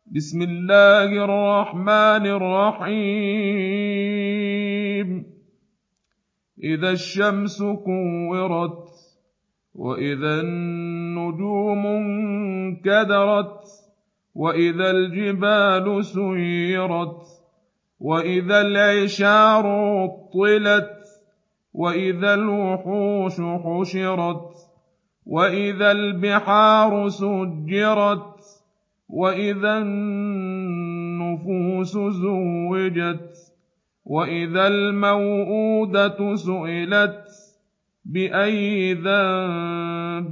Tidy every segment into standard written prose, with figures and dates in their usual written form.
بسم الله الرحمن الرحيم إذا الشمس كورت وإذا النجوم انكدرت وإذا الجبال سيرت وإذا العشار عطلت وإذا الوحوش حشرت وإذا البحار سجرت وإذا النفوس زوجت وإذا الموءودة سئلت بأي ذنب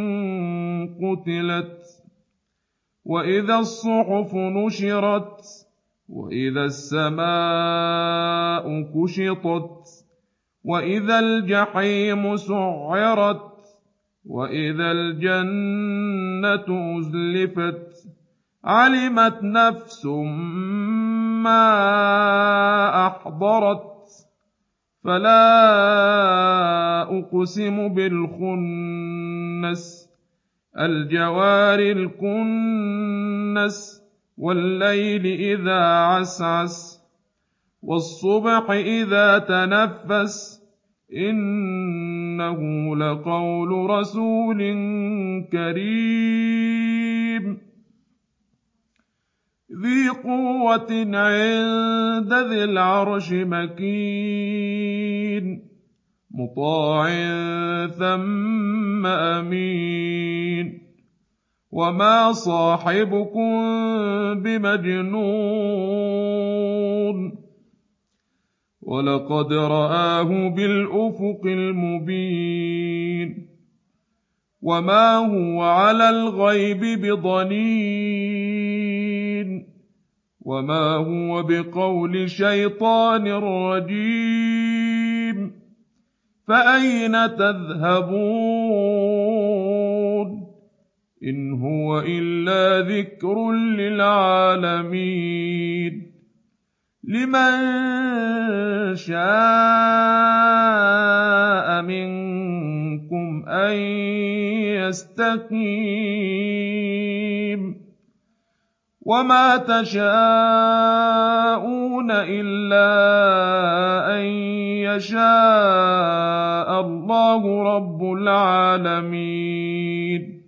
قتلت وإذا الصحف نشرت وإذا السماء كشطت وإذا الجحيم سعرت وإذا الجنة أزلفت علمت نفس ما أحضرت فلا أقسم بالخنس الجوار الكنس والليل إذا عسعس والصبح إذا تنفس إنه لقول رسول كريم ذي قوة عند ذي العرش مكين مطاع ثم أمين وما صاحبكم بمجنون ولقد رآه بالأفق المبين وما هو على الغيب بضنين وما هو بقول شيطان رجيم فأين تذهبون إن هو إلا ذكر للعالمين لمن شاء منكم أن يستقيم وما تشاءون إلا أن يشاء الله رب العالمين